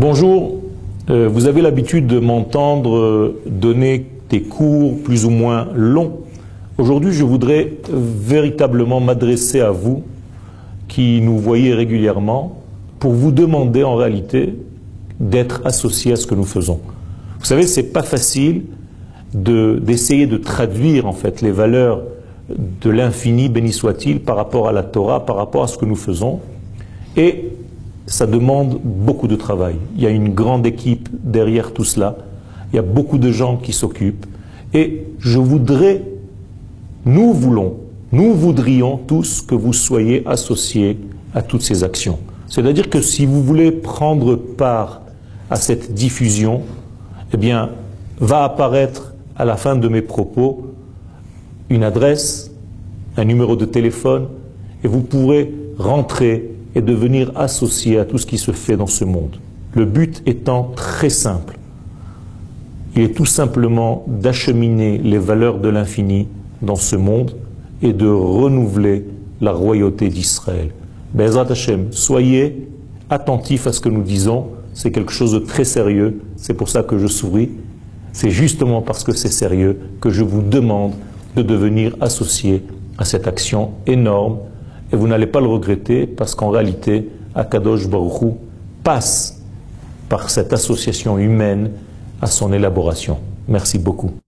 Bonjour, vous avez l'habitude de m'entendre donner des cours plus ou moins longs. Aujourd'hui, je voudrais véritablement m'adresser à vous qui nous voyez régulièrement pour vous demander en réalité d'être associé à ce que nous faisons. Vous savez, c'est pas facile d'essayer de traduire en fait les valeurs de l'infini, béni soit-il, par rapport à la Torah, par rapport à ce que nous faisons. Et ça demande beaucoup de travail. Il y a une grande équipe derrière tout cela. Il y a beaucoup de gens qui s'occupent. Et nous voudrions tous que vous soyez associés à toutes ces actions. C'est-à-dire que si vous voulez prendre part à cette diffusion, eh bien, va apparaître à la fin de mes propos une adresse, un numéro de téléphone, et vous pourrez rentrer et devenir associé à tout ce qui se fait dans ce monde. Le but étant très simple. Il est tout simplement d'acheminer les valeurs de l'infini dans ce monde et de renouveler la royauté d'Israël. Be'ezrat Hashem, soyez attentifs à ce que nous disons, c'est quelque chose de très sérieux, c'est pour ça que je souris. C'est justement parce que c'est sérieux que je vous demande de devenir associé à cette action énorme. Et vous n'allez pas le regretter parce qu'en réalité, Akadosh Baruch Hu passe par cette association humaine à son élaboration. Merci beaucoup.